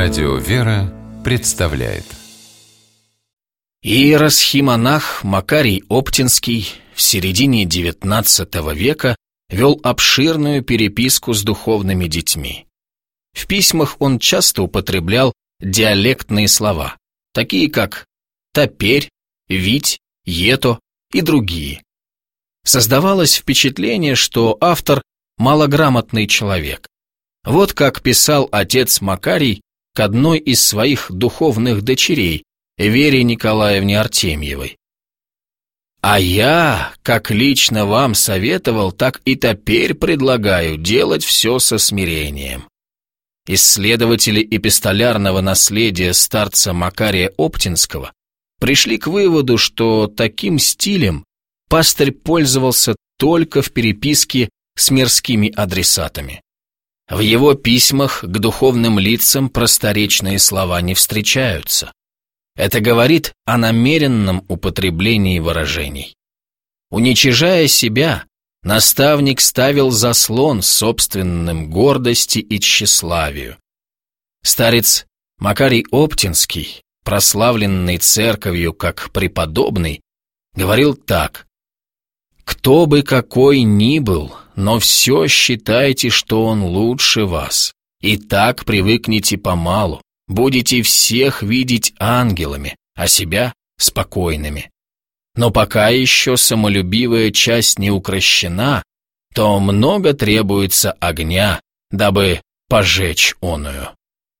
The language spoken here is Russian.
Радио «Вера» представляет. Иеросхимонах Макарий Оптинский в середине XIX века вел обширную переписку с духовными детьми. В письмах он часто употреблял диалектные слова, такие как «топерь», «вить», «ето» и другие. Создавалось впечатление, что автор – малограмотный человек. Вот как писал отец Макарий к одной из своих духовных дочерей, Вере Николаевне Артемьевой. «А я, как лично вам советовал, так и теперь предлагаю делать все со смирением». Исследователи эпистолярного наследия старца Макария Оптинского пришли к выводу, что таким стилем пастырь пользовался только в переписке с мирскими адресатами. В его письмах к духовным лицам просторечные слова не встречаются. Это говорит о намеренном употреблении выражений. Уничижая себя, наставник ставил заслон собственным гордости и тщеславию. Старец Макарий Оптинский, прославленный церковью как преподобный, говорил так: «Кто бы какой ни был, но все считайте, что он лучше вас, и так привыкните помалу, будете всех видеть ангелами, а себя спокойными. Но пока еще самолюбивая часть не укрощена, то много требуется огня, дабы пожечь оную».